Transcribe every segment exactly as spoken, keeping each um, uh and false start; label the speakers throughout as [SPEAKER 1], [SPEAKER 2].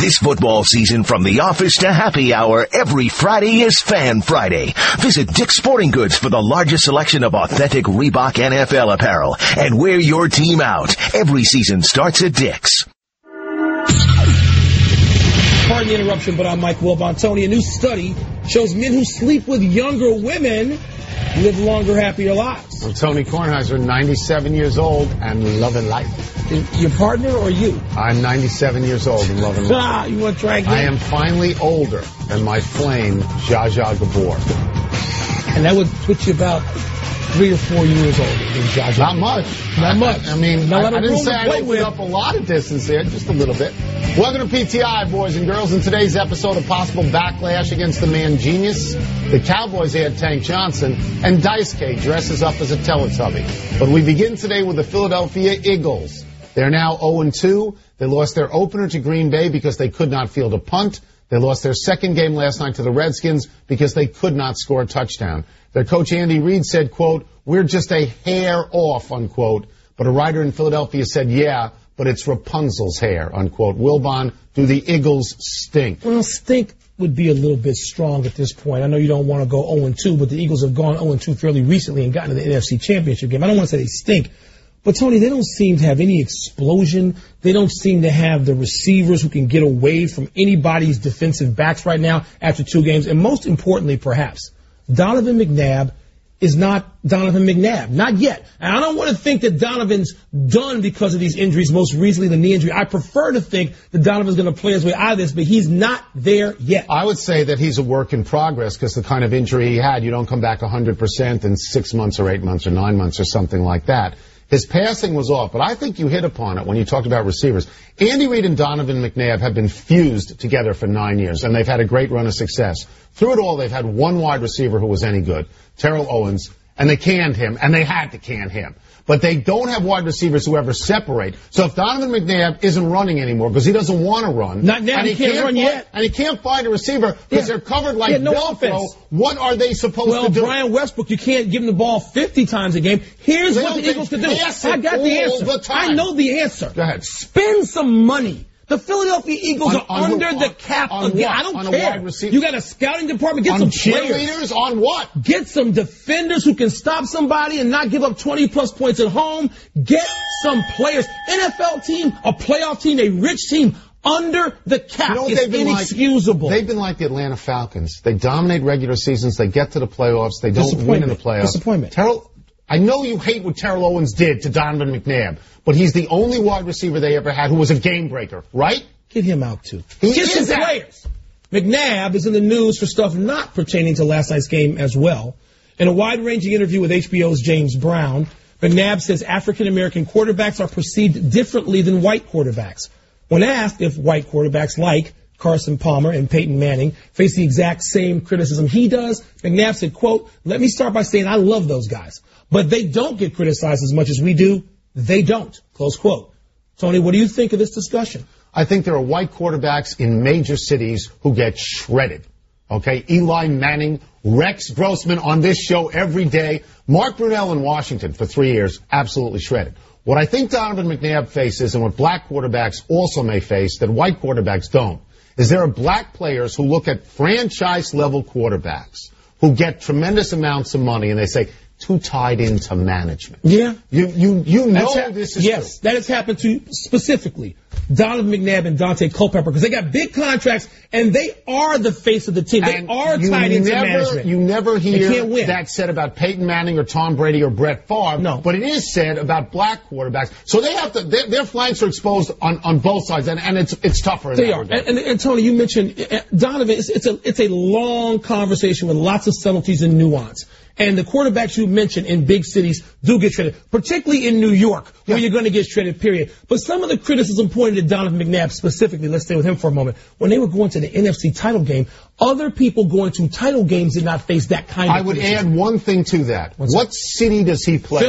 [SPEAKER 1] This football season, from the office to happy hour, every Friday is Fan Friday. Visit Dick's Sporting Goods for the largest selection of authentic Reebok N F L apparel and wear your team out. Every season starts at Dick's.
[SPEAKER 2] Pardon the interruption, but I'm Mike Wilbon. Tony, a new study shows men who sleep with younger women live longer, happier lives.
[SPEAKER 3] Well, Tony Kornheiser, ninety-seven years old and loving life.
[SPEAKER 2] Your partner or you?
[SPEAKER 3] I'm ninety-seven years old and loving life.
[SPEAKER 2] Ah, you want to try again?
[SPEAKER 3] I am finally older than my flame, Zsa Zsa Gabor.
[SPEAKER 2] And that would put you about three or four years older than Zsa Zsa.
[SPEAKER 3] Not much.
[SPEAKER 2] Not much.
[SPEAKER 3] I, I mean,
[SPEAKER 2] Not
[SPEAKER 3] I, I didn't say
[SPEAKER 2] I
[SPEAKER 3] I'd open up a lot of distance there, just a little bit. Welcome to P T I, boys and girls. In today's episode, a possible backlash against the man genius. The Cowboys add Tank Johnson, and Daisuke dresses up as a Teletubby. But we begin today with the Philadelphia Eagles. They're now oh and two. They lost their opener to Green Bay because they could not field a punt. They lost their second game last night to the Redskins because they could not score a touchdown. Their coach Andy Reid said, quote, "We're just a hair off," unquote. But a writer in Philadelphia said, "Yeah, but it's Rapunzel's hair," unquote. Wilbon, do the Eagles stink?
[SPEAKER 2] Well, stink would be a little bit strong at this point. I know you don't want to go oh and two, but the Eagles have gone oh and two fairly recently and gotten to the N F C Championship game. I don't want to say they stink. But, Tony, they don't seem to have any explosion. They don't seem to have the receivers who can get away from anybody's defensive backs right now after two games. And most importantly, perhaps, Donovan McNabb is not Donovan McNabb. Not yet. And I don't want to think that Donovan's done because of these injuries, most recently the knee injury. I prefer to think that Donovan's going to play his way out of this, but he's not there yet.
[SPEAKER 3] I would say that he's a work in progress because the kind of injury he had, you don't come back one hundred percent in six months or eight months or nine months or something like that. His passing was off, but I think you hit upon it when you talked about receivers. Andy Reid and Donovan McNabb have been fused together for nine years, and they've had a great run of success. Through it all, they've had one wide receiver who was any good, Terrell Owens, and they canned him, and they had to can him. But they don't have wide receivers who ever separate. So if Donovan McNabb isn't running anymore because he doesn't want to run.
[SPEAKER 2] Not now,
[SPEAKER 3] and
[SPEAKER 2] he, he can't, can't run
[SPEAKER 3] find,
[SPEAKER 2] yet.
[SPEAKER 3] And he can't find a receiver because
[SPEAKER 2] yeah.
[SPEAKER 3] they're covered like
[SPEAKER 2] yeah, no
[SPEAKER 3] Velcro.
[SPEAKER 2] offense.
[SPEAKER 3] What are they supposed
[SPEAKER 2] well,
[SPEAKER 3] to do?
[SPEAKER 2] Well, Brian Westbrook, you can't give him the ball fifty times a game. Here's
[SPEAKER 3] they
[SPEAKER 2] what the Eagles can do. I got the answer.
[SPEAKER 3] The
[SPEAKER 2] I know the answer.
[SPEAKER 3] Go ahead.
[SPEAKER 2] Spend some money. The Philadelphia Eagles
[SPEAKER 3] on,
[SPEAKER 2] are
[SPEAKER 3] on
[SPEAKER 2] under
[SPEAKER 3] who,
[SPEAKER 2] the cap
[SPEAKER 3] on, on
[SPEAKER 2] again.
[SPEAKER 3] What?
[SPEAKER 2] I don't
[SPEAKER 3] on
[SPEAKER 2] care.
[SPEAKER 3] A wide receiver?
[SPEAKER 2] You got a scouting department. Get
[SPEAKER 3] on
[SPEAKER 2] some
[SPEAKER 3] cheerleaders.
[SPEAKER 2] players.
[SPEAKER 3] On what?
[SPEAKER 2] Get some defenders who can stop somebody and not give up twenty plus points at home. Get some players. N F L team, a playoff team, a rich team. Under the cap.
[SPEAKER 3] You know
[SPEAKER 2] it's inexcusable.
[SPEAKER 3] Like? They've been like the Atlanta Falcons. They dominate regular seasons. They get to the playoffs. They don't win in the playoffs.
[SPEAKER 2] Disappointment.
[SPEAKER 3] Terrell, I know you hate what Terrell Owens did to Donovan McNabb, but he's the only wide receiver they ever had who was a game breaker, right?
[SPEAKER 2] Get him out, too.
[SPEAKER 3] He
[SPEAKER 2] Get some
[SPEAKER 3] that.
[SPEAKER 2] players. McNabb is in the news for stuff not pertaining to last night's game as well. In a wide-ranging interview with H B O's James Brown, McNabb says African-American quarterbacks are perceived differently than white quarterbacks. When asked if white quarterbacks like Carson Palmer and Peyton Manning face the exact same criticism he does, McNabb said, quote, "Let me start by saying I love those guys, but they don't get criticized as much as we do. They don't," close quote. Tony, what do you think of this discussion?
[SPEAKER 3] I think there are white quarterbacks in major cities who get shredded. Okay, Eli Manning, Rex Grossman on this show every day. Mark Brunell in Washington for three years, absolutely shredded. What I think Donovan McNabb faces and what black quarterbacks also may face that white quarterbacks don't is there are black players who look at franchise-level quarterbacks who get tremendous amounts of money and they say, too tied into management.
[SPEAKER 2] Yeah.
[SPEAKER 3] You you you know
[SPEAKER 2] ha-
[SPEAKER 3] this is
[SPEAKER 2] Yes,
[SPEAKER 3] true.
[SPEAKER 2] That has happened to specifically Donovan McNabb and Dante Culpepper because they got big contracts and they are the face of the team. They
[SPEAKER 3] And
[SPEAKER 2] are
[SPEAKER 3] you
[SPEAKER 2] tied into
[SPEAKER 3] never,
[SPEAKER 2] management.
[SPEAKER 3] You never
[SPEAKER 2] They can't
[SPEAKER 3] hear
[SPEAKER 2] win.
[SPEAKER 3] that said about Peyton Manning or Tom Brady or Brett Favre.
[SPEAKER 2] No.
[SPEAKER 3] But it is said about black quarterbacks. So they have to, their, their flanks are exposed on, on both sides, and, and it's it's tougher. In
[SPEAKER 2] They
[SPEAKER 3] that
[SPEAKER 2] are.
[SPEAKER 3] regard.
[SPEAKER 2] And, and, and Tony, you mentioned uh, Donovan. It's, it's a it's a long conversation with lots of subtleties and nuance. And the quarterbacks you mentioned in big cities do get shredded, particularly in New York, where
[SPEAKER 3] yeah.
[SPEAKER 2] you're going to get shredded, period. But some of the criticism pointed at Donovan McNabb specifically, let's stay with him for a moment, when they were going to the N F C title game, other people going to title games did not face that kind of
[SPEAKER 3] I would
[SPEAKER 2] criticism.
[SPEAKER 3] add one thing to that.
[SPEAKER 2] What's
[SPEAKER 3] what
[SPEAKER 2] that?
[SPEAKER 3] city does he play?
[SPEAKER 2] Philly.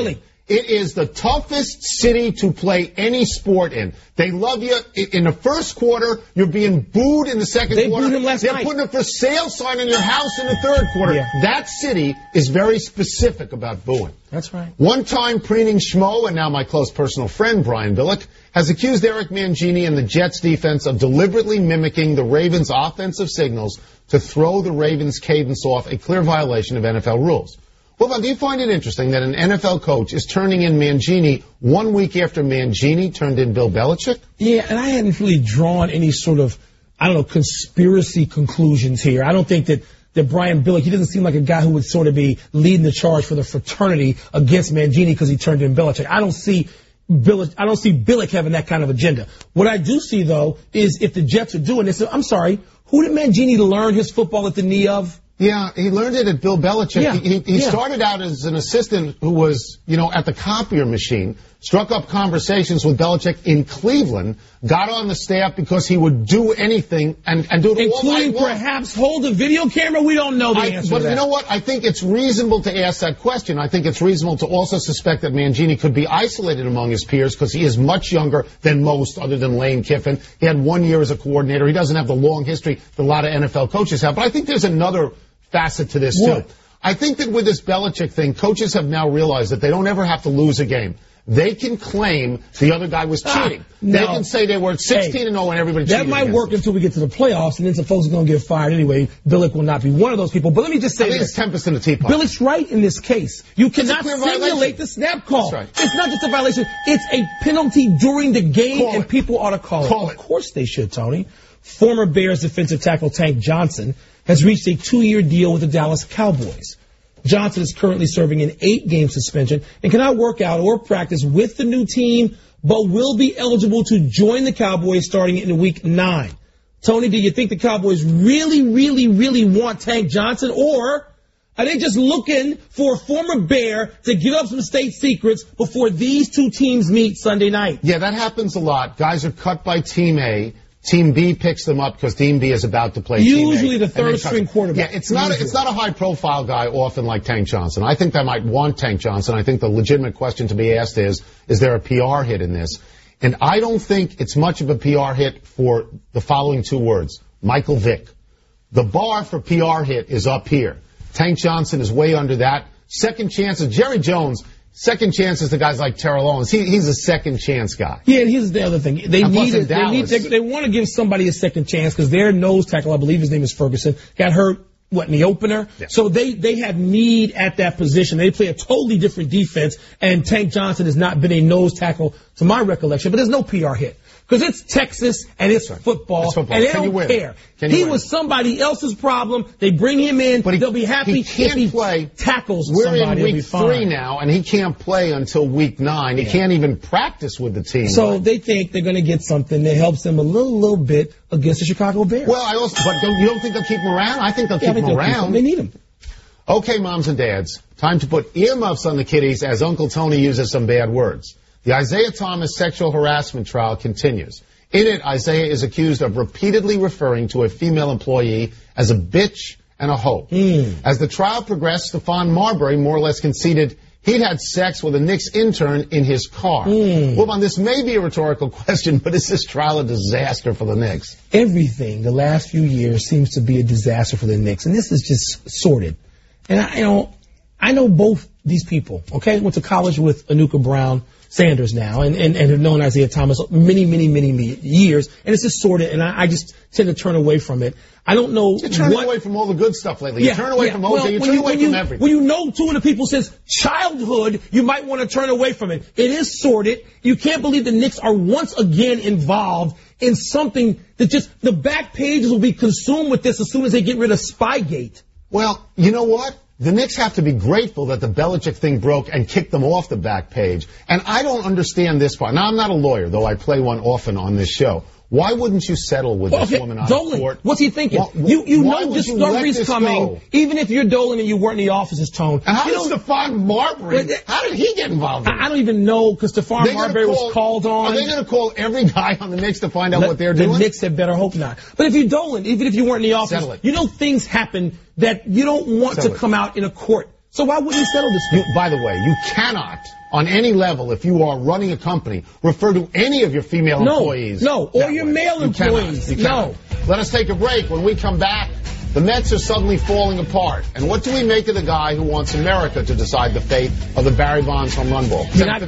[SPEAKER 3] It is the toughest city to play any sport in. They love you. In the first quarter, you're being booed in the second
[SPEAKER 2] they
[SPEAKER 3] quarter.
[SPEAKER 2] Booed him last
[SPEAKER 3] They're
[SPEAKER 2] night.
[SPEAKER 3] putting a for sale sign in your house in the third quarter.
[SPEAKER 2] Yeah.
[SPEAKER 3] That city is very specific about booing.
[SPEAKER 2] That's right.
[SPEAKER 3] One-time preening schmo, and now my close personal friend, Brian Billick, has accused Eric Mangini and the Jets defense of deliberately mimicking the Ravens' offensive signals to throw the Ravens' cadence off, a clear violation of N F L rules. Well, do you find it interesting that an N F L coach is turning in Mangini one week after Mangini turned in Bill Belichick?
[SPEAKER 2] Yeah, and I hadn't really drawn any sort of, I don't know, conspiracy conclusions here. I don't think that, that Brian Billick, he doesn't seem like a guy who would sort of be leading the charge for the fraternity against Mangini because he turned in Belichick. I don't see Billick, I don't see Billick having that kind of agenda. What I do see, though, is if the Jets are doing this, I'm sorry, who did Mangini learn his football at the knee of?
[SPEAKER 3] Yeah, he learned it at Bill Belichick.
[SPEAKER 2] Yeah,
[SPEAKER 3] he he
[SPEAKER 2] yeah.
[SPEAKER 3] started out as an assistant who was, you know, at the copier machine, struck up conversations with Belichick in Cleveland, got on the staff because he would do anything and, and do it all night
[SPEAKER 2] Including
[SPEAKER 3] long.
[SPEAKER 2] perhaps hold a video camera? We don't know the
[SPEAKER 3] I,
[SPEAKER 2] answer
[SPEAKER 3] but
[SPEAKER 2] to that.
[SPEAKER 3] you know what? I think it's reasonable to ask that question. I think it's reasonable to also suspect that Mangini could be isolated among his peers because he is much younger than most other than Lane Kiffin. He had one year as a coordinator. He doesn't have the long history that a lot of N F L coaches have. But I think there's another facet to this,
[SPEAKER 2] What?
[SPEAKER 3] too. I think that with this Belichick thing, coaches have now realized that they don't ever have to lose a game. They can claim the other guy was cheating.
[SPEAKER 2] Ah, no.
[SPEAKER 3] They can say they were sixteen and oh and everybody cheated.
[SPEAKER 2] That might
[SPEAKER 3] against
[SPEAKER 2] work
[SPEAKER 3] them.
[SPEAKER 2] until we get to the playoffs, and then some folks are going to get fired anyway. Billick will not be one of those people. But let me just say
[SPEAKER 3] I think
[SPEAKER 2] this.
[SPEAKER 3] it's tempest in the teapot.
[SPEAKER 2] Billick's right in this case. You cannot
[SPEAKER 3] clear
[SPEAKER 2] simulate
[SPEAKER 3] violation.
[SPEAKER 2] the snap call.
[SPEAKER 3] That's right.
[SPEAKER 2] It's not just a violation. It's a penalty during the game,
[SPEAKER 3] Call
[SPEAKER 2] and
[SPEAKER 3] it.
[SPEAKER 2] people ought to call,
[SPEAKER 3] Call
[SPEAKER 2] it.
[SPEAKER 3] it.
[SPEAKER 2] Of course they should, Tony. Former Bears defensive tackle Tank Johnson has reached a two-year deal with the Dallas Cowboys. Johnson is currently serving an eight-game suspension and cannot work out or practice with the new team, but will be eligible to join the Cowboys starting in week nine. Tony, do you think the Cowboys really, really, really want Tank Johnson, or are they just looking for a former Bear to give up some state secrets before these two teams meet Sunday night?
[SPEAKER 3] Yeah, that happens a lot. Guys are cut by Team A. Team B picks them up because Team B is about to play Team A.
[SPEAKER 2] Usually the
[SPEAKER 3] and then
[SPEAKER 2] third
[SPEAKER 3] cuts
[SPEAKER 2] string
[SPEAKER 3] them.
[SPEAKER 2] quarterback.
[SPEAKER 3] Yeah, it's not, a,
[SPEAKER 2] Usually.
[SPEAKER 3] it's not a high-profile guy often like Tank Johnson. I think they might want Tank Johnson. I think the legitimate question to be asked is, is there a P R hit in this? And I don't think it's much of a P R hit for the following two words, Michael Vick. The bar for P R hit is up here. Tank Johnson is way under that. Second chances, Jerry Jones, second chances to guys like Terrell Owens. He, he's a second chance guy.
[SPEAKER 2] Yeah, and here's the other thing. They
[SPEAKER 3] And plus
[SPEAKER 2] need,
[SPEAKER 3] in
[SPEAKER 2] it, they, need
[SPEAKER 3] Dallas-
[SPEAKER 2] they, they want to give somebody a second chance because their nose tackle, I believe his name is Ferguson, got hurt, what, in the opener?
[SPEAKER 3] Yeah.
[SPEAKER 2] So they, they have need at that position. They play a totally different defense, and Tank Johnson has not been a nose tackle to my recollection, but there's no P R hit. Because it's Texas and it's
[SPEAKER 3] right.
[SPEAKER 2] football,
[SPEAKER 3] It's football.
[SPEAKER 2] and they
[SPEAKER 3] Can you
[SPEAKER 2] don't
[SPEAKER 3] win?
[SPEAKER 2] care.
[SPEAKER 3] Can you
[SPEAKER 2] He
[SPEAKER 3] win?
[SPEAKER 2] was somebody else's problem. They bring him in.
[SPEAKER 3] But he-
[SPEAKER 2] They'll be happy
[SPEAKER 3] he can't
[SPEAKER 2] if he
[SPEAKER 3] play.
[SPEAKER 2] tackles
[SPEAKER 3] We're
[SPEAKER 2] somebody.
[SPEAKER 3] in
[SPEAKER 2] He'll be
[SPEAKER 3] week
[SPEAKER 2] fine.
[SPEAKER 3] three now, and he can't play until week nine. He
[SPEAKER 2] Yeah.
[SPEAKER 3] can't even practice with the team.
[SPEAKER 2] So they think they're going to get something that helps them a little, little bit against the Chicago Bears.
[SPEAKER 3] Well, I also, but don't, you don't think they'll keep him around? I think they'll
[SPEAKER 2] Yeah, I
[SPEAKER 3] keep
[SPEAKER 2] think
[SPEAKER 3] him
[SPEAKER 2] they'll keep
[SPEAKER 3] around.
[SPEAKER 2] him. They need him.
[SPEAKER 3] Okay, moms and dads, time to put earmuffs on the kiddies as Uncle Tony uses some bad words. The Isaiah Thomas sexual harassment trial continues. In it, Isaiah is accused of repeatedly referring to a female employee as a bitch and a hoe.
[SPEAKER 2] Mm.
[SPEAKER 3] As the trial progressed, Stephon Marbury more or less conceded he'd had sex with a Knicks intern in his car.
[SPEAKER 2] Mm.
[SPEAKER 3] Well, this may be a rhetorical question, but is this trial a disaster for the Knicks?
[SPEAKER 2] Everything the last few years seems to be a disaster for the Knicks, and this is just sordid. And I, you know, I know both these people. Okay, went to college with Anuka Brown Sanders now, and, and, and have known Isaiah Thomas many, many, many, many years, and it's just sordid, and I, I just tend to turn away from it. I don't know.
[SPEAKER 3] You're turning
[SPEAKER 2] what,
[SPEAKER 3] away from all the good stuff lately. You turn away
[SPEAKER 2] yeah.
[SPEAKER 3] from O J.
[SPEAKER 2] Well,
[SPEAKER 3] you
[SPEAKER 2] when
[SPEAKER 3] turn away
[SPEAKER 2] when
[SPEAKER 3] from
[SPEAKER 2] you,
[SPEAKER 3] everything.
[SPEAKER 2] When you know two of the people since childhood, you might want to turn away from it. It is sordid. You can't believe the Knicks are once again involved in something that just, the back pages will be consumed with this as soon as they get rid of Spygate.
[SPEAKER 3] Well, you know what? The Knicks have to be grateful that the Belichick thing broke and kicked them off the back page. And I don't understand this part. Now, I'm not a lawyer, though I play one often on this show. Why wouldn't you settle with
[SPEAKER 2] Well,
[SPEAKER 3] this
[SPEAKER 2] okay,
[SPEAKER 3] woman on
[SPEAKER 2] Dolan,
[SPEAKER 3] court?
[SPEAKER 2] what's he thinking?
[SPEAKER 3] Why-
[SPEAKER 2] you you
[SPEAKER 3] why
[SPEAKER 2] know
[SPEAKER 3] would you let
[SPEAKER 2] discovery's
[SPEAKER 3] this
[SPEAKER 2] coming,
[SPEAKER 3] go?
[SPEAKER 2] even if you're Dolan and you weren't in the office's Tone.
[SPEAKER 3] And how
[SPEAKER 2] you
[SPEAKER 3] did
[SPEAKER 2] know,
[SPEAKER 3] Stephon Marbury,
[SPEAKER 2] But-
[SPEAKER 3] how did he get involved in it?
[SPEAKER 2] I, I don't even know, because Stephon
[SPEAKER 3] They're gonna
[SPEAKER 2] Marbury
[SPEAKER 3] call-
[SPEAKER 2] was called on.
[SPEAKER 3] Are they going to call every guy on the Knicks to find out
[SPEAKER 2] Let-
[SPEAKER 3] what they're
[SPEAKER 2] the
[SPEAKER 3] doing?
[SPEAKER 2] Knicks had better hope not. But if you're Dolan, even if you weren't in the office,
[SPEAKER 3] Settle it.
[SPEAKER 2] you know things happen that you don't want
[SPEAKER 3] Settle
[SPEAKER 2] to
[SPEAKER 3] it.
[SPEAKER 2] come out in a court So why wouldn't he settle this
[SPEAKER 3] You,
[SPEAKER 2] thing?
[SPEAKER 3] by the way, you cannot, on any level, if you are running a company, refer to any of your female
[SPEAKER 2] No,
[SPEAKER 3] employees.
[SPEAKER 2] no, or
[SPEAKER 3] that
[SPEAKER 2] your
[SPEAKER 3] way.
[SPEAKER 2] male
[SPEAKER 3] You cannot.
[SPEAKER 2] employees.
[SPEAKER 3] You cannot.
[SPEAKER 2] No.
[SPEAKER 3] Let us take a break. When we come back, the Mets are suddenly falling apart. And what do we make of the guy who wants America to decide the fate of the Barry Bonds home run ball?
[SPEAKER 2] Not-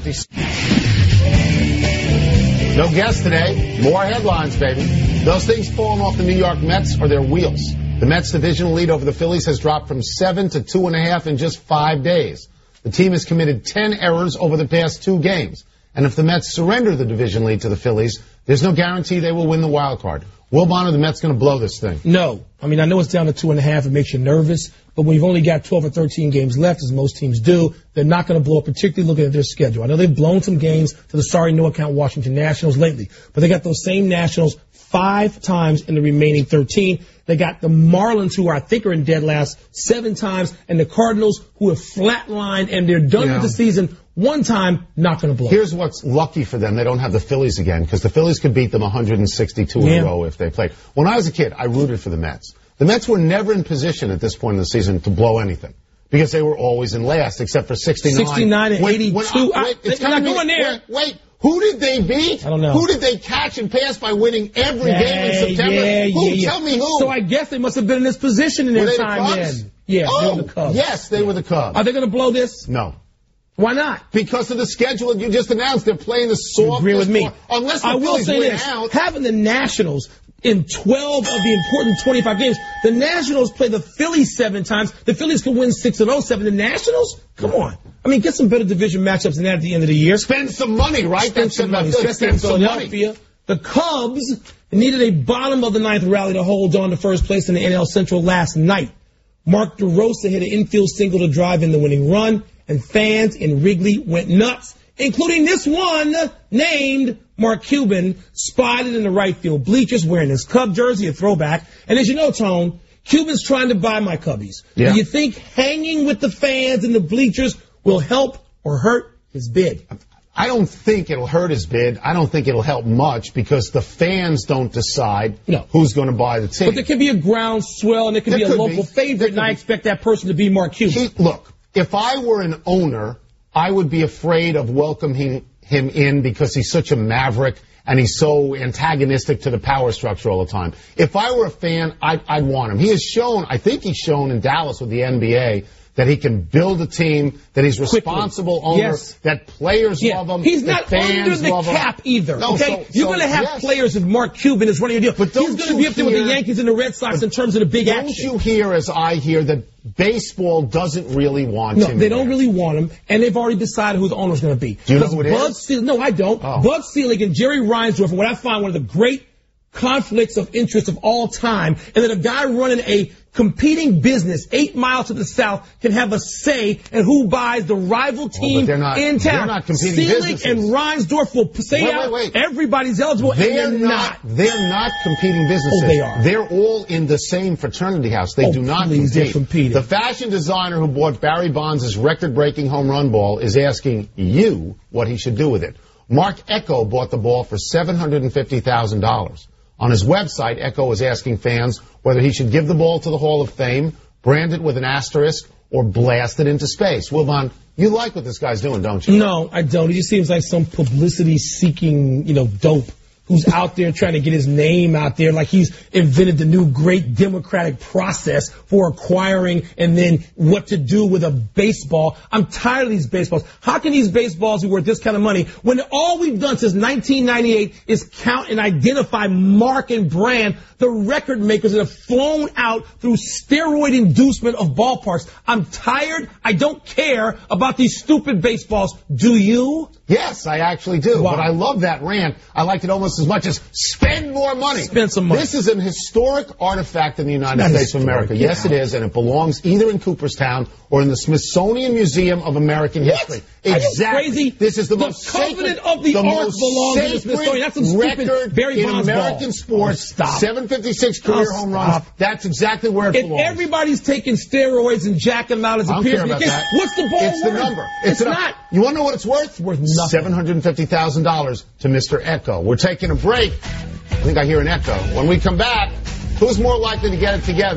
[SPEAKER 3] No guest today. More headlines, baby. Those things falling off the New York Mets are their wheels. The Mets' divisional lead over the Phillies has dropped from seven to two and a half in just five days. The team has committed ten errors over the past two games. And if the Mets surrender the division lead to the Phillies, there's no guarantee they will win the wild card. Will Bonner, the Mets going to blow this thing?
[SPEAKER 2] No. I mean, I know it's down to two and a half. It makes you nervous. But when you've only got twelve or thirteen games left, as most teams do, they're not going to blow up, particularly looking at their schedule. I know they've blown some games to the sorry no-account Washington Nationals lately. But they got those same Nationals five times in the remaining thirteen. They got the Marlins, who are, I think are in dead last, seven times. And the Cardinals, who have flatlined and they're done
[SPEAKER 3] Yeah.
[SPEAKER 2] with the season one time, not going to blow.
[SPEAKER 3] Here's what's lucky for them. They don't have the Phillies again, because the Phillies could beat them one hundred sixty-two
[SPEAKER 2] Yeah.
[SPEAKER 3] in a row if they played. When I was a kid, I rooted for the Mets. The Mets were never in position at this point in the season to blow anything, because they were always in last, except for sixty-nine.
[SPEAKER 2] sixty-nine and
[SPEAKER 3] When-
[SPEAKER 2] eighty-two.
[SPEAKER 3] when I-
[SPEAKER 2] I-
[SPEAKER 3] wait, it's
[SPEAKER 2] they're not
[SPEAKER 3] coming-
[SPEAKER 2] going there.
[SPEAKER 3] Wait, wait. Who did they beat?
[SPEAKER 2] I don't know.
[SPEAKER 3] Who did they catch and pass by winning every game in September?
[SPEAKER 2] Yeah,
[SPEAKER 3] who?
[SPEAKER 2] yeah, yeah.
[SPEAKER 3] Tell me who.
[SPEAKER 2] So I guess they must have been in this position in
[SPEAKER 3] were
[SPEAKER 2] their
[SPEAKER 3] they
[SPEAKER 2] time
[SPEAKER 3] the Cubs?
[SPEAKER 2] then. Yeah,
[SPEAKER 3] oh,
[SPEAKER 2] they were the Cubs.
[SPEAKER 3] Yes, they were the Cubs.
[SPEAKER 2] Are they going to blow this?
[SPEAKER 3] No.
[SPEAKER 2] Why not?
[SPEAKER 3] Because of the schedule that you just announced. They're playing the
[SPEAKER 2] You
[SPEAKER 3] softest.
[SPEAKER 2] agree with me?
[SPEAKER 3] Unless the
[SPEAKER 2] I will
[SPEAKER 3] Phillies
[SPEAKER 2] say
[SPEAKER 3] win
[SPEAKER 2] this.
[SPEAKER 3] out.
[SPEAKER 2] Having the Nationals in twelve of the important twenty-five games, the Nationals play the Phillies seven times. The Phillies can win six and oh seven. The Nationals? Come on. I mean, get some better division matchups than that at the end of the year.
[SPEAKER 3] Spend some money, right?
[SPEAKER 2] Spend
[SPEAKER 3] That's
[SPEAKER 2] some
[SPEAKER 3] about
[SPEAKER 2] money,
[SPEAKER 3] Philly.
[SPEAKER 2] especially in
[SPEAKER 3] Spend some money.
[SPEAKER 2] Philadelphia. The Cubs needed a bottom of the ninth rally to hold on to first place in the N L Central last night. Mark DeRosa hit an infield single to drive in the winning run, and fans in Wrigley went nuts, including this one named Mark Cuban, spotted in the right field bleachers wearing his Cub jersey, a throwback. And as you know, Tone, Cuban's trying to buy my Cubbies.
[SPEAKER 3] Yeah.
[SPEAKER 2] Do you think hanging with the fans in the bleachers will help or hurt his bid?
[SPEAKER 3] I don't think it'll hurt his bid. I don't think it'll help much, because the fans don't decide
[SPEAKER 2] No.
[SPEAKER 3] who's going to buy the team.
[SPEAKER 2] But there could be a groundswell, and there could
[SPEAKER 3] There
[SPEAKER 2] be a
[SPEAKER 3] could
[SPEAKER 2] local
[SPEAKER 3] be.
[SPEAKER 2] favorite,
[SPEAKER 3] There
[SPEAKER 2] and
[SPEAKER 3] could
[SPEAKER 2] I
[SPEAKER 3] be.
[SPEAKER 2] expect that person to be Mark Cuban.
[SPEAKER 3] He, look, if I were an owner, I would be afraid of welcoming him in, because he's such a maverick and he's so antagonistic to the power structure all the time. If I were a fan, I'd, I'd want him. He has shown, I think he's shown in Dallas with the N B A, that he can build a team, that he's responsible owner,
[SPEAKER 2] Yes.
[SPEAKER 3] that players
[SPEAKER 2] Yeah.
[SPEAKER 3] love him,
[SPEAKER 2] He's
[SPEAKER 3] that
[SPEAKER 2] not
[SPEAKER 3] fans
[SPEAKER 2] under the
[SPEAKER 3] love him.
[SPEAKER 2] cap either.
[SPEAKER 3] No,
[SPEAKER 2] okay,
[SPEAKER 3] so-
[SPEAKER 2] you're
[SPEAKER 3] so,
[SPEAKER 2] going to have
[SPEAKER 3] yes.
[SPEAKER 2] players if Mark Cuban is running your deal.
[SPEAKER 3] But don't
[SPEAKER 2] He's going to
[SPEAKER 3] you
[SPEAKER 2] be up there with the
[SPEAKER 3] hear-
[SPEAKER 2] Yankees and the Red Sox in terms of the big
[SPEAKER 3] Don't
[SPEAKER 2] action.
[SPEAKER 3] you hear, as I hear, that baseball doesn't really want
[SPEAKER 2] No,
[SPEAKER 3] him
[SPEAKER 2] they
[SPEAKER 3] there?
[SPEAKER 2] don't really want him, and they've already decided who the owner's going to be.
[SPEAKER 3] Do you know
[SPEAKER 2] Because
[SPEAKER 3] who it
[SPEAKER 2] Bud
[SPEAKER 3] is?
[SPEAKER 2] Selig, no, I don't.
[SPEAKER 3] Oh.
[SPEAKER 2] Bud Selig and Jerry Reinsdorf are what I find one of the great conflicts of interest of all time, and that a guy running a competing business eight miles to the south can have a say in who buys the rival team
[SPEAKER 3] they're not-
[SPEAKER 2] in town.
[SPEAKER 3] they're not competing
[SPEAKER 2] Selig
[SPEAKER 3] businesses.
[SPEAKER 2] and Reinsdorf will say
[SPEAKER 3] Wait,
[SPEAKER 2] out
[SPEAKER 3] wait, wait.
[SPEAKER 2] everybody's eligible,
[SPEAKER 3] They're
[SPEAKER 2] and they're
[SPEAKER 3] not,
[SPEAKER 2] not.
[SPEAKER 3] They're not competing businesses.
[SPEAKER 2] Oh, they are.
[SPEAKER 3] They're all in the same fraternity house. They
[SPEAKER 2] Oh,
[SPEAKER 3] do not
[SPEAKER 2] please,
[SPEAKER 3] compete.
[SPEAKER 2] they're competing.
[SPEAKER 3] The fashion designer who bought Barry Bonds' record-breaking home run ball is asking you what he should do with it. Mark Echo bought the ball for seven hundred fifty thousand dollars. On his website, Echo is asking fans whether he should give the ball to the Hall of Fame, brand it with an asterisk, or blast it into space. Wilbon, you like what this guy's doing, don't you?
[SPEAKER 2] No, I don't. He just seems like some publicity-seeking, you know, dope who's out there trying to get his name out there, like he's invented the new great democratic process for acquiring and then what to do with a baseball. I'm tired of these baseballs. How can these baseballs be worth this kind of money when all we've done since nineteen ninety-eight is count and identify, mark, and brand the record makers that have flown out through steroid inducement of ballparks? I'm tired. I don't care about these stupid baseballs. Do you?
[SPEAKER 3] Yes, I actually do.
[SPEAKER 2] Wow.
[SPEAKER 3] But I love that rant. I liked it almost as much as spend more money.
[SPEAKER 2] Spend some money.
[SPEAKER 3] This is an historic artifact in the United
[SPEAKER 2] Not
[SPEAKER 3] States of
[SPEAKER 2] historic,
[SPEAKER 3] America.
[SPEAKER 2] get
[SPEAKER 3] Yes,
[SPEAKER 2] out.
[SPEAKER 3] it is, and it belongs either in Cooperstown or in the Smithsonian Museum of American
[SPEAKER 2] What?
[SPEAKER 3] History.
[SPEAKER 2] Are you
[SPEAKER 3] Exactly.
[SPEAKER 2] crazy?
[SPEAKER 3] This is the,
[SPEAKER 2] The
[SPEAKER 3] most
[SPEAKER 2] covenant
[SPEAKER 3] sacred,
[SPEAKER 2] of the Ark
[SPEAKER 3] most
[SPEAKER 2] belongs in the
[SPEAKER 3] sacred
[SPEAKER 2] Smithsonian. That's some stupid
[SPEAKER 3] record
[SPEAKER 2] Barry
[SPEAKER 3] in
[SPEAKER 2] Bonds ball.
[SPEAKER 3] American sports.
[SPEAKER 2] Oh, stop.
[SPEAKER 3] seven fifty-six career
[SPEAKER 2] Oh,
[SPEAKER 3] home runs.
[SPEAKER 2] stop.
[SPEAKER 3] That's exactly where it
[SPEAKER 2] If
[SPEAKER 3] belongs.
[SPEAKER 2] everybody's taking steroids and jacking them out as
[SPEAKER 3] I
[SPEAKER 2] a
[SPEAKER 3] don't
[SPEAKER 2] peer,
[SPEAKER 3] care about that.
[SPEAKER 2] what's the ball
[SPEAKER 3] It's the
[SPEAKER 2] worth?
[SPEAKER 3] number.
[SPEAKER 2] It's,
[SPEAKER 3] the nu-
[SPEAKER 2] not.
[SPEAKER 3] You want to know what it's worth?
[SPEAKER 2] worth nothing.
[SPEAKER 3] seven hundred fifty thousand dollars to Mister Echo. We're taking a break. I think I hear an echo. When we come back, who's more likely to get it together?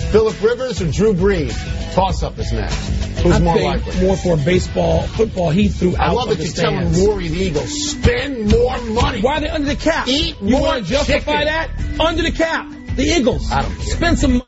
[SPEAKER 3] Phillip Rivers or Drew Brees? Toss-up is next. Who's
[SPEAKER 2] I
[SPEAKER 3] more
[SPEAKER 2] think
[SPEAKER 3] likely?
[SPEAKER 2] More for baseball, football. He threw out.
[SPEAKER 3] I love that you're telling Rory the Eagles, spend more money.
[SPEAKER 2] Why are they under the cap?
[SPEAKER 3] Eat
[SPEAKER 2] you
[SPEAKER 3] more
[SPEAKER 2] want to justify
[SPEAKER 3] chicken.
[SPEAKER 2] that? Under the cap. The Eagles.
[SPEAKER 3] I don't care.
[SPEAKER 2] Spend some money.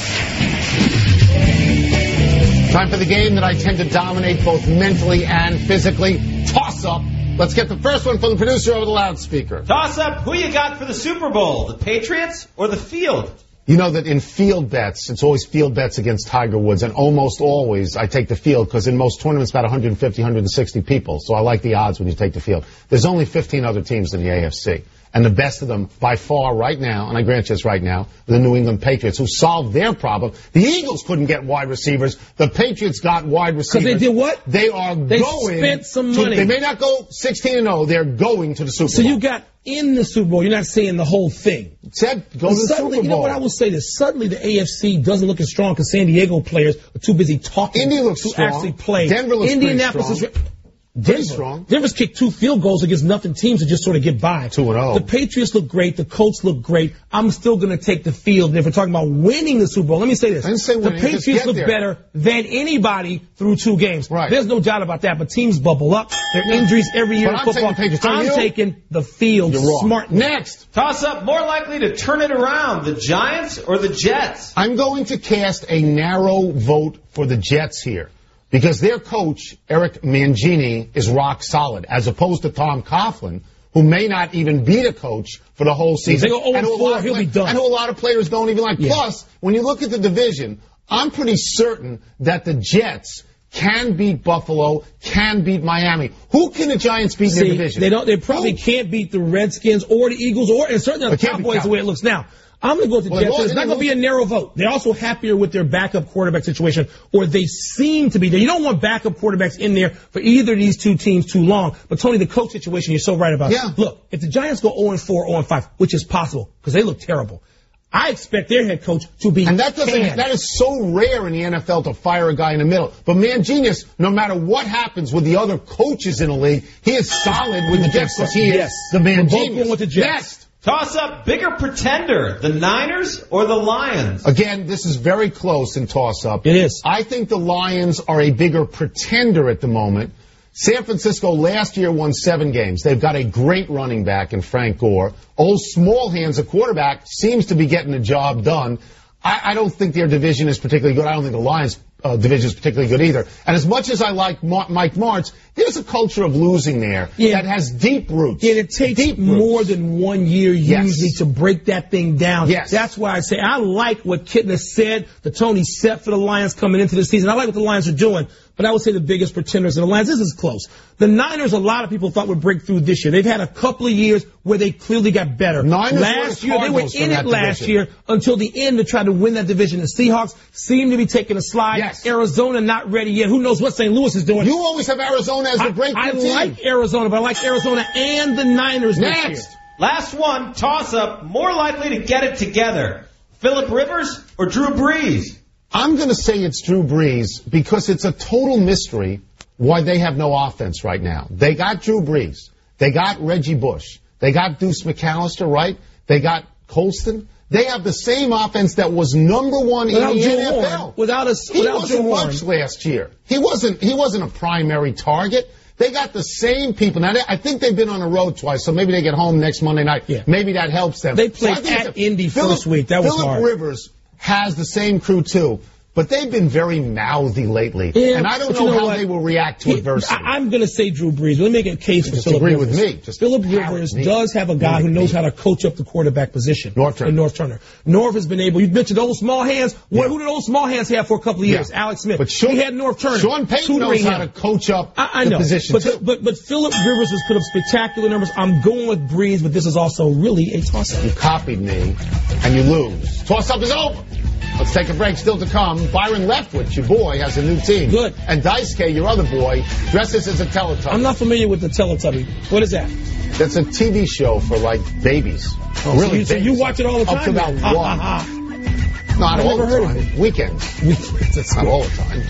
[SPEAKER 3] Time for the game that I tend to dominate both mentally and physically. Toss-up. Let's get the first one from the producer over the loudspeaker.
[SPEAKER 4] Toss-up, who you got for the Super Bowl, the Patriots or the field?
[SPEAKER 3] You know that in field bets, it's always field bets against Tiger Woods, and almost always I take the field because in most tournaments about one hundred fifty, one hundred sixty people, so I like the odds when you take the field. There's only fifteen other teams in the A F C, and the best of them by far right now, and I grant you this right now, are the New England Patriots, who solved their problem. The Eagles couldn't get wide receivers. The Patriots got wide receivers.
[SPEAKER 2] Because they did what?
[SPEAKER 3] They are
[SPEAKER 2] they
[SPEAKER 3] going.
[SPEAKER 2] spent some
[SPEAKER 3] to,
[SPEAKER 2] money.
[SPEAKER 3] They may not go sixteen and oh. They're going to the Super
[SPEAKER 2] So
[SPEAKER 3] Bowl.
[SPEAKER 2] So you got in the Super Bowl. You're not saying the whole thing.
[SPEAKER 3] Said go to the
[SPEAKER 2] suddenly,
[SPEAKER 3] Super Bowl.
[SPEAKER 2] You know what I will say this? Suddenly the A F C doesn't look as strong because San Diego players are too busy talking
[SPEAKER 3] Indy looks
[SPEAKER 2] to
[SPEAKER 3] strong.
[SPEAKER 2] actually play.
[SPEAKER 3] Denver looks
[SPEAKER 2] Indianapolis
[SPEAKER 3] pretty strong.
[SPEAKER 2] is. Denver.
[SPEAKER 3] strong.
[SPEAKER 2] Denver's kicked two field goals against nothing teams to just sort of get by.
[SPEAKER 3] Two and oh.
[SPEAKER 2] The Patriots look great. The Colts look great. I'm still going to take the field. And if we're talking about winning the Super Bowl, let me say this.
[SPEAKER 3] I didn't say winning,
[SPEAKER 2] the
[SPEAKER 3] just
[SPEAKER 2] Patriots
[SPEAKER 3] get
[SPEAKER 2] look
[SPEAKER 3] there.
[SPEAKER 2] better than anybody through two games.
[SPEAKER 3] Right.
[SPEAKER 2] There's no doubt about that. But teams bubble up. There are injuries every year
[SPEAKER 3] But
[SPEAKER 2] in
[SPEAKER 3] I'm
[SPEAKER 2] football.
[SPEAKER 3] taking the Patriots. Are
[SPEAKER 2] I'm
[SPEAKER 3] you?
[SPEAKER 2] taking the field.
[SPEAKER 3] You're wrong.
[SPEAKER 2] Smart.
[SPEAKER 3] Next.
[SPEAKER 4] Toss-up, more likely to turn it around, the Giants or the Jets?
[SPEAKER 3] I'm going to cast a narrow vote for the Jets here because their coach, Eric Mangini, is rock solid, as opposed to Tom Coughlin, who may not even be the coach for the whole season.
[SPEAKER 2] If they go oh and
[SPEAKER 3] who a
[SPEAKER 2] four,
[SPEAKER 3] lot of
[SPEAKER 2] he'll
[SPEAKER 3] play-
[SPEAKER 2] be done.
[SPEAKER 3] And who a lot of players don't even like.
[SPEAKER 2] Yeah.
[SPEAKER 3] Plus, when you look at the division, I'm pretty certain that the Jets can beat Buffalo, can beat Miami. Who can the Giants beat in
[SPEAKER 2] See,
[SPEAKER 3] their division?
[SPEAKER 2] They don't. They probably
[SPEAKER 3] Who?
[SPEAKER 2] can't beat the Redskins or the Eagles or, and certainly the
[SPEAKER 3] They can't beat
[SPEAKER 2] Cowboys the way it looks now. I'm going to go with the
[SPEAKER 3] Well,
[SPEAKER 2] Jets.
[SPEAKER 3] they
[SPEAKER 2] It's not
[SPEAKER 3] lost-
[SPEAKER 2] going to be a narrow vote. They're also happier with their backup quarterback situation, or they seem to be there. You don't want backup quarterbacks in there for either of these two teams too long. But Tony, the coach situation, you're so right about.
[SPEAKER 3] Yeah.
[SPEAKER 2] Look, if the Giants go oh and four, oh and five, which is possible because they look terrible, I expect their head coach to be
[SPEAKER 3] And that doesn't,
[SPEAKER 2] canned.
[SPEAKER 3] that is so rare in the N F L to fire a guy in the middle. But Manginius, no matter what happens with the other coaches in the league, he is solid with the Jets because he
[SPEAKER 2] Yes.
[SPEAKER 3] is the
[SPEAKER 2] We're both
[SPEAKER 3] Manginius.
[SPEAKER 2] going with the Jets.
[SPEAKER 3] Next.
[SPEAKER 4] Toss-up, bigger pretender, the Niners or the Lions?
[SPEAKER 3] Again, this is very close in toss-up.
[SPEAKER 2] It is.
[SPEAKER 3] I think the Lions are a bigger pretender at the moment. San Francisco last year won seven games. They've got a great running back in Frank Gore. Old small hands, a quarterback, seems to be getting the job done. I, I don't think their division is particularly good. I don't think the Lions uh, division is particularly good either. And as much as I like Ma- Mike Martz, there's a culture of losing there
[SPEAKER 2] Yeah.
[SPEAKER 3] that has deep roots.
[SPEAKER 2] And it takes
[SPEAKER 3] deep
[SPEAKER 2] more
[SPEAKER 3] roots.
[SPEAKER 2] than one year
[SPEAKER 3] Yes.
[SPEAKER 2] usually to break that thing down.
[SPEAKER 3] Yes.
[SPEAKER 2] That's why I say I like what Kitna said, the Tony set for the Lions coming into the season. I like what the Lions are doing, but I would say the biggest pretenders are the Lions. This is close. The Niners, a lot of people thought would break through this year. They've had a couple of years where they clearly got better.
[SPEAKER 3] Niners were
[SPEAKER 2] last
[SPEAKER 3] the
[SPEAKER 2] year, they were
[SPEAKER 3] Cardinals
[SPEAKER 2] in
[SPEAKER 3] from
[SPEAKER 2] it
[SPEAKER 3] that
[SPEAKER 2] last
[SPEAKER 3] division.
[SPEAKER 2] year until the end to try to win that division. The Seahawks seem to be taking a slide.
[SPEAKER 3] Yes.
[SPEAKER 2] Arizona not ready yet. Who knows what Saint Louis is doing?
[SPEAKER 3] You always have Arizona as the
[SPEAKER 2] I,
[SPEAKER 3] breakthrough
[SPEAKER 2] I
[SPEAKER 3] team.
[SPEAKER 2] like Arizona, but I like Arizona and the Niners this year.
[SPEAKER 3] Next.
[SPEAKER 4] Last one, toss-up, more likely to get it together, Phillip Rivers or Drew Brees?
[SPEAKER 3] I'm going to say it's Drew Brees because it's a total mystery why they have no offense right now. They got Drew Brees. They got Reggie Bush. They got Deuce McAllister, right? They got Colston. They have the same offense that was number one
[SPEAKER 2] Without
[SPEAKER 3] in the
[SPEAKER 2] Joe
[SPEAKER 3] N F L.
[SPEAKER 2] Warren. Without a,
[SPEAKER 3] He
[SPEAKER 2] without
[SPEAKER 3] wasn't
[SPEAKER 2] Joe Warren.
[SPEAKER 3] much last year. He wasn't. He wasn't a primary target. They got the same people. Now, they, I think they've been on the road twice, so maybe they get home next Monday night.
[SPEAKER 2] Yeah.
[SPEAKER 3] Maybe that helps them.
[SPEAKER 2] They
[SPEAKER 3] So I
[SPEAKER 2] played
[SPEAKER 3] think
[SPEAKER 2] at
[SPEAKER 3] it's a-
[SPEAKER 2] Indy
[SPEAKER 3] Phillip-
[SPEAKER 2] first week. That was
[SPEAKER 3] Phillip
[SPEAKER 2] hard.
[SPEAKER 3] Rivers has the same crew, too. But they've been very mouthy lately.
[SPEAKER 2] Yeah,
[SPEAKER 3] and I don't
[SPEAKER 2] but
[SPEAKER 3] know,
[SPEAKER 2] you know
[SPEAKER 3] how
[SPEAKER 2] what?
[SPEAKER 3] they will react to
[SPEAKER 2] He-
[SPEAKER 3] adversity.
[SPEAKER 2] I, I'm going to say Drew Brees. Let me make a case for
[SPEAKER 3] Just
[SPEAKER 2] Phillip
[SPEAKER 3] agree
[SPEAKER 2] Rivers.
[SPEAKER 3] with me. Just
[SPEAKER 2] Phillip
[SPEAKER 3] parrot
[SPEAKER 2] Rivers
[SPEAKER 3] me.
[SPEAKER 2] does have a guy who knows how to coach up the quarterback position.
[SPEAKER 3] North Turner.
[SPEAKER 2] In North Turner. North has been able. You mentioned those small hands. What,
[SPEAKER 3] Yeah.
[SPEAKER 2] who did those small hands have for a couple of years?
[SPEAKER 3] Yeah.
[SPEAKER 2] Alex Smith.
[SPEAKER 3] But Sean,
[SPEAKER 2] he had North Turner.
[SPEAKER 3] Sean Payton knows
[SPEAKER 2] tutoring
[SPEAKER 3] how
[SPEAKER 2] him.
[SPEAKER 3] to coach up
[SPEAKER 2] I, I
[SPEAKER 3] the
[SPEAKER 2] know,
[SPEAKER 3] position,
[SPEAKER 2] but,
[SPEAKER 3] too.
[SPEAKER 2] but but Phillip Rivers has put up spectacular numbers. I'm going with Brees, but this is also really a toss-up.
[SPEAKER 3] You copied me, and you lose. Toss-up is over. Let's take a break. Still to come. Byron Leftwich, your boy, has a new team.
[SPEAKER 2] Good.
[SPEAKER 3] And Daisuke, your other boy, dresses as a Teletubby.
[SPEAKER 2] I'm not familiar with the Teletubby. What is that?
[SPEAKER 3] That's a T V show for, like, babies.
[SPEAKER 2] Oh,
[SPEAKER 3] really
[SPEAKER 2] so you, so
[SPEAKER 3] babies.
[SPEAKER 2] you watch it all the time?
[SPEAKER 3] Up to about
[SPEAKER 2] then? Ha,
[SPEAKER 3] one.
[SPEAKER 2] ha, ha.
[SPEAKER 3] Not
[SPEAKER 2] I've
[SPEAKER 3] all
[SPEAKER 2] never
[SPEAKER 3] the
[SPEAKER 2] heard of
[SPEAKER 3] time. Weekends.
[SPEAKER 2] That's
[SPEAKER 3] Not all the time.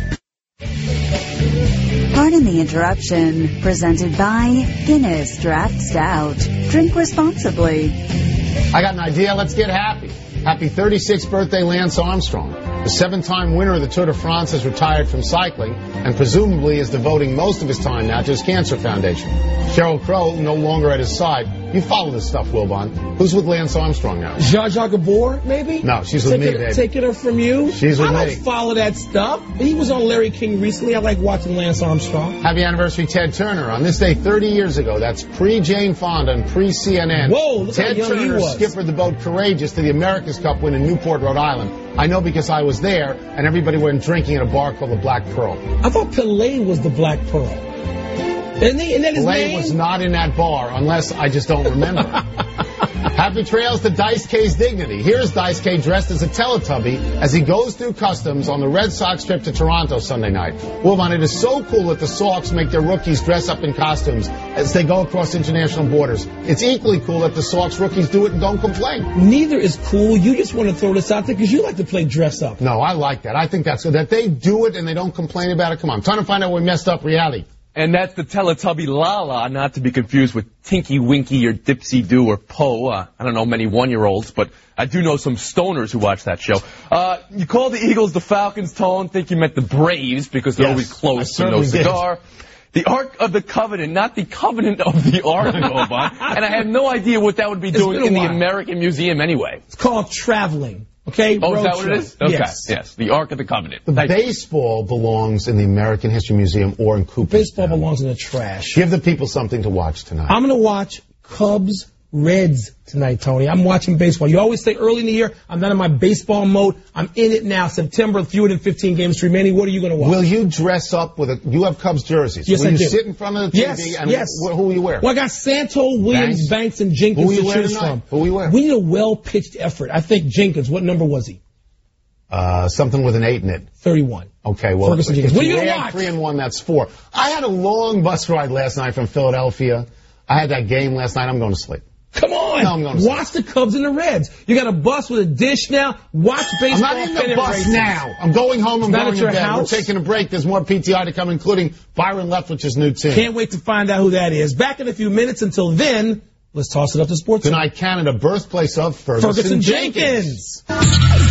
[SPEAKER 5] Pardon the interruption. Presented by Guinness Draft Stout. Drink responsibly.
[SPEAKER 3] I got an idea. Let's get happy. Happy thirty-sixth birthday, Lance Armstrong. The seven-time winner of the Tour de France has retired from cycling and presumably is devoting most of his time now to his cancer foundation. Sheryl Crow no longer at his side. You follow this stuff, Wilbon. Who's with Lance Armstrong now?
[SPEAKER 2] Zsa Zsa Gabor, maybe?
[SPEAKER 3] No, she's with
[SPEAKER 2] taking,
[SPEAKER 3] me, baby.
[SPEAKER 2] Taking her from you?
[SPEAKER 3] She's with
[SPEAKER 2] I
[SPEAKER 3] me.
[SPEAKER 2] don't follow that stuff. He was on Larry King recently. I like watching Lance Armstrong.
[SPEAKER 3] Happy anniversary, Ted Turner. On this day thirty years ago, that's pre-Jane Fonda and pre-C N N.
[SPEAKER 2] Whoa, look
[SPEAKER 3] Ted
[SPEAKER 2] how young
[SPEAKER 3] Turner
[SPEAKER 2] he was.
[SPEAKER 3] skippered the boat Courageous to the America's Cup win in Newport, Rhode Island. I know because I was there, and everybody went drinking at a bar called the Black Pearl.
[SPEAKER 2] I thought Pelé was the Black Pearl. Isn't, he, isn't that his
[SPEAKER 3] Pelé
[SPEAKER 2] name?
[SPEAKER 3] was not in that bar, unless I just don't remember. Happy trails to Dice K's dignity. Here's Dice K dressed as a Teletubby as he goes through customs on the Red Sox trip to Toronto Sunday night. Wilbon, it is so cool that the Sox make their rookies dress up in costumes as they go across international borders. It's equally cool that the Sox rookies do it and don't complain.
[SPEAKER 2] Neither is cool. You just want to throw this out there because you like to play dress up.
[SPEAKER 3] No, I like that. I think that's good. That they do it and they don't complain about it. Come on, time to find out we messed up reality.
[SPEAKER 6] And that's the Teletubby Lala, not to be confused with Tinky Winky or Dipsy Doo or Poe. Uh, I don't know many one-year-olds, but I do know some stoners who watch that show. Uh, you call the Eagles the Falcons, Tone. Think you meant the Braves because they're
[SPEAKER 3] Yes,
[SPEAKER 6] always
[SPEAKER 3] I
[SPEAKER 6] close to no
[SPEAKER 3] certainly did.
[SPEAKER 6] cigar. The Ark of the Covenant, not the Covenant of the Ark, Wilbon. And I have no idea what that would be
[SPEAKER 2] It's
[SPEAKER 6] doing
[SPEAKER 2] been a
[SPEAKER 6] in the
[SPEAKER 2] while.
[SPEAKER 6] American Museum anyway.
[SPEAKER 2] It's called traveling. Okay?
[SPEAKER 6] Oh, is
[SPEAKER 2] Road
[SPEAKER 6] that what
[SPEAKER 2] trip.
[SPEAKER 6] it is? Okay,
[SPEAKER 2] Yes.
[SPEAKER 6] yes. The Ark of the Covenant.
[SPEAKER 3] The
[SPEAKER 6] Thank you.
[SPEAKER 3] baseball belongs in the American History Museum or in Cooperstown.
[SPEAKER 2] Baseball belongs in the trash.
[SPEAKER 3] Give the people something to watch tonight.
[SPEAKER 2] I'm going to watch Cubs Reds tonight, Tony. I'm watching baseball. You always say early in the year, I'm not in my baseball mode. I'm in it now. September, fewer than fifteen games remaining. What are you going to watch?
[SPEAKER 3] Will you dress up with a, you have Cubs jerseys.
[SPEAKER 2] Yes,
[SPEAKER 3] will
[SPEAKER 2] I
[SPEAKER 3] you
[SPEAKER 2] do.
[SPEAKER 3] sit in front of the T V
[SPEAKER 2] Yes,
[SPEAKER 3] and
[SPEAKER 2] yes.
[SPEAKER 3] wh- who will you wear?
[SPEAKER 2] Well, I got Santo, Williams,
[SPEAKER 3] Banks?
[SPEAKER 2] Banks, and Jenkins
[SPEAKER 3] Who will you
[SPEAKER 2] to
[SPEAKER 3] wear
[SPEAKER 2] choose
[SPEAKER 3] tonight?
[SPEAKER 2] from.
[SPEAKER 3] Who will you wear?
[SPEAKER 2] We need a well-pitched effort. I think Jenkins, what number was he?
[SPEAKER 3] Uh, something with an eight in it.
[SPEAKER 2] thirty-one.
[SPEAKER 3] Okay, well,
[SPEAKER 2] Ferguson
[SPEAKER 3] if
[SPEAKER 2] Jenkins. What are you
[SPEAKER 3] you
[SPEAKER 2] gonna
[SPEAKER 3] add
[SPEAKER 2] watch?
[SPEAKER 3] three and one, that's four. I had a long bus ride last night from Philadelphia. I had that game last night. I'm going to sleep.
[SPEAKER 2] Come on.
[SPEAKER 3] No, I'm going to
[SPEAKER 2] watch the Cubs and the Reds. You got a bus with a dish now. Watch baseball.
[SPEAKER 3] I'm not in the
[SPEAKER 2] pennant
[SPEAKER 3] bus
[SPEAKER 2] races.
[SPEAKER 3] now. I'm going home. I'm
[SPEAKER 2] Not
[SPEAKER 3] going
[SPEAKER 2] at
[SPEAKER 3] to
[SPEAKER 2] your
[SPEAKER 3] bed.
[SPEAKER 2] house?
[SPEAKER 3] We're taking a break. There's more P T I to come, including Byron Leftwich's new team.
[SPEAKER 2] Can't wait to find out who that is. Back in a few minutes. Until then, let's toss it up to sports.
[SPEAKER 3] Tonight, Canada, birthplace of Ferguson,
[SPEAKER 2] Ferguson
[SPEAKER 3] Jenkins.
[SPEAKER 2] Jenkins.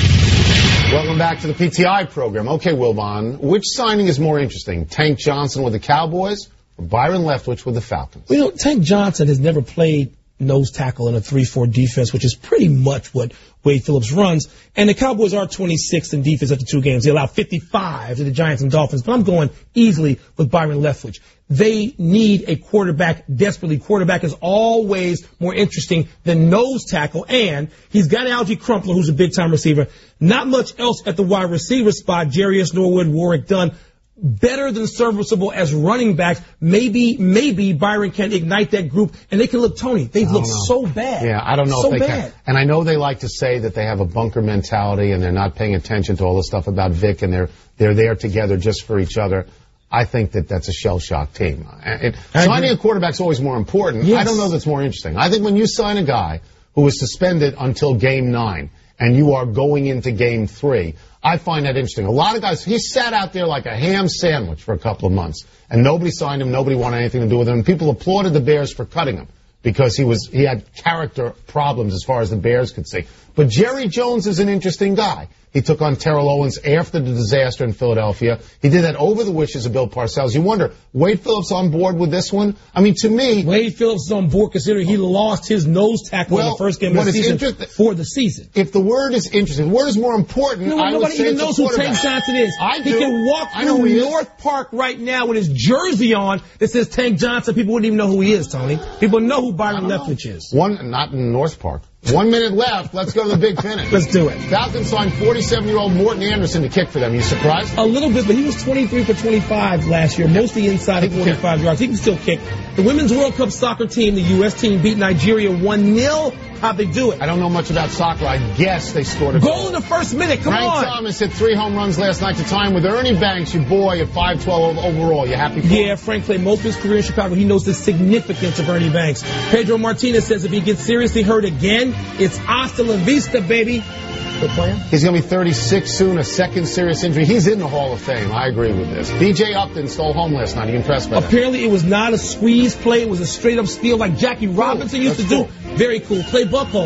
[SPEAKER 3] Welcome back to the P T I program. Okay, Wilbon, which signing is more interesting? Tank Johnson with the Cowboys or Byron Leftwich with the Falcons?
[SPEAKER 2] Well, you know, Tank Johnson has never played nose tackle in a three four defense, which is pretty much what Wade Phillips runs. And the Cowboys are twenty-sixth in defense after two games. They allow fifty-five to the Giants and Dolphins, but I'm going easily with Byron Leftwich. They need a quarterback desperately. Quarterback is always more interesting than nose tackle, and he's got Algie Crumpler, who's a big-time receiver. Not much else at the wide receiver spot. Jarius Norwood, Warwick Dunn. Better than serviceable as running backs. Maybe, maybe Byron can ignite that group, and they can look, Tony, they've looked
[SPEAKER 3] know.
[SPEAKER 2] so bad.
[SPEAKER 3] Yeah, I don't know
[SPEAKER 2] so
[SPEAKER 3] if they
[SPEAKER 2] bad.
[SPEAKER 3] can. And I know they like to say that they have a bunker mentality and they're not paying attention to all the stuff about Vic and they're they're there together just for each other. I think that that's a shell-shock team. It, signing a quarterback's always more important.
[SPEAKER 2] Yes.
[SPEAKER 3] I don't know that's more interesting. I think when you sign a guy who was suspended until game nine and you are going into game three, I find that interesting. A lot of guys, he sat out there like a ham sandwich for a couple of months, and nobody signed him, nobody wanted anything to do with him, and people applauded the Bears for cutting him because he was he had character problems as far as the Bears could see. But Jerry Jones is an interesting guy. He took on Terrell Owens after the disaster in Philadelphia. He did that over the wishes of Bill Parcells. You wonder, Wade Phillips on board with this one? I mean, to me...
[SPEAKER 2] Wade Phillips is on board considering he lost his nose tackle
[SPEAKER 3] Well,
[SPEAKER 2] in the first game of
[SPEAKER 3] what
[SPEAKER 2] the
[SPEAKER 3] is
[SPEAKER 2] season
[SPEAKER 3] interest-
[SPEAKER 2] for the season.
[SPEAKER 3] If the word is interesting, the word is more important,
[SPEAKER 2] You know,
[SPEAKER 3] I would
[SPEAKER 2] nobody
[SPEAKER 3] say
[SPEAKER 2] even
[SPEAKER 3] it's a
[SPEAKER 2] knows who
[SPEAKER 3] quarterback.
[SPEAKER 2] Tank Johnson is.
[SPEAKER 3] I
[SPEAKER 2] he
[SPEAKER 3] do.
[SPEAKER 2] can walk
[SPEAKER 3] I know
[SPEAKER 2] through
[SPEAKER 3] who he is.
[SPEAKER 2] North Park right now with his jersey on that says Tank Johnson. People wouldn't even know who he is, Tony. People know who Byron Leftwich is.
[SPEAKER 3] One, not in North Park. One minute left. Let's go to the big finish.
[SPEAKER 2] Let's do it.
[SPEAKER 3] Falcons signed forty-seven-year-old Morton Anderson to kick for them. You surprised?
[SPEAKER 2] A little bit, but he was twenty-three for twenty-five last year, mostly inside of forty-five yards. He can still kick. The Women's World Cup soccer team, the U S team, beat Nigeria one nil. How'd they do it?
[SPEAKER 3] I don't know much about soccer. I guess they scored a
[SPEAKER 2] Goal in the first minute. Come
[SPEAKER 3] Frank
[SPEAKER 2] on.
[SPEAKER 3] Thomas hit three home runs last night to tie him with Ernie Banks, your boy, at five twelve overall. You happy for
[SPEAKER 2] Yeah,
[SPEAKER 3] him?
[SPEAKER 2] Frank played most of his career in Chicago. He knows the significance of Ernie Banks. Pedro Martinez says if he gets seriously hurt again, it's hasta la vista, baby. Good plan.
[SPEAKER 3] He's going to be thirty-six soon, a second serious injury. He's in the Hall of Fame. I agree with this. B J Upton stole home last night. Are you impressed by that?
[SPEAKER 2] Apparently, it was not a squeeze play. It was a straight-up steal like Jackie Robinson used
[SPEAKER 3] That's
[SPEAKER 2] to do.
[SPEAKER 3] cool.
[SPEAKER 2] Very cool. Clay Buchholz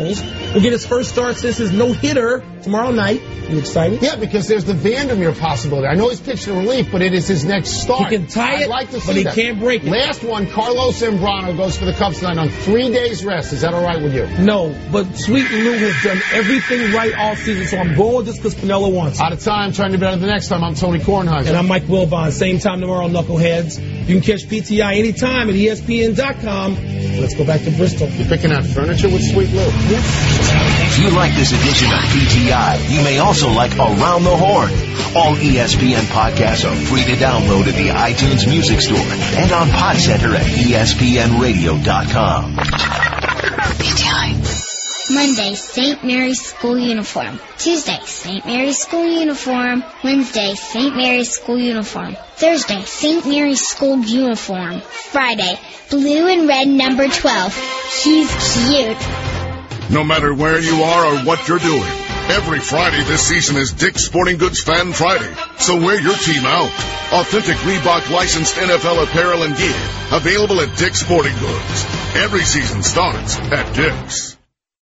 [SPEAKER 2] will get his first start since his no-hitter tomorrow night. You excited?
[SPEAKER 3] Yeah, because there's the Vandermeer possibility. I know he's pitched in relief, but it is his next start.
[SPEAKER 2] He can tie
[SPEAKER 3] I'd
[SPEAKER 2] it,
[SPEAKER 3] like to see
[SPEAKER 2] but he
[SPEAKER 3] that.
[SPEAKER 2] can't break it.
[SPEAKER 3] Last one, Carlos Zambrano goes for the Cubs tonight on three days rest. Is that all right with you?
[SPEAKER 2] No, but Sweet Lou has done everything right all season, so I'm going with this because Pinella wants it.
[SPEAKER 3] Out of time, trying to be better the next time. I'm Tony Kornheiser.
[SPEAKER 2] And I'm Mike Wilbon. Same time tomorrow, Knuckleheads. You can catch P T I anytime at E S P N dot com. Let's go back to Bristol.
[SPEAKER 3] You're picking out furniture with Sweet Lou.
[SPEAKER 1] If you like this edition of P T I, you may also like Around the Horn. All E S P N podcasts are free to download at the iTunes Music Store and on PodCenter at E S P N radio dot com.
[SPEAKER 7] P T I. Monday, Saint Mary's School Uniform. Tuesday, Saint Mary's School Uniform. Wednesday, Saint Mary's School Uniform. Thursday, Saint Mary's School Uniform. Friday, blue and red number twelve. He's cute.
[SPEAKER 8] No matter where you are or what you're doing, every Friday this season is Dick's Sporting Goods Fan Friday. So wear your team out. Authentic Reebok licensed N F L apparel and gear available at Dick's Sporting Goods. Every season starts at Dick's.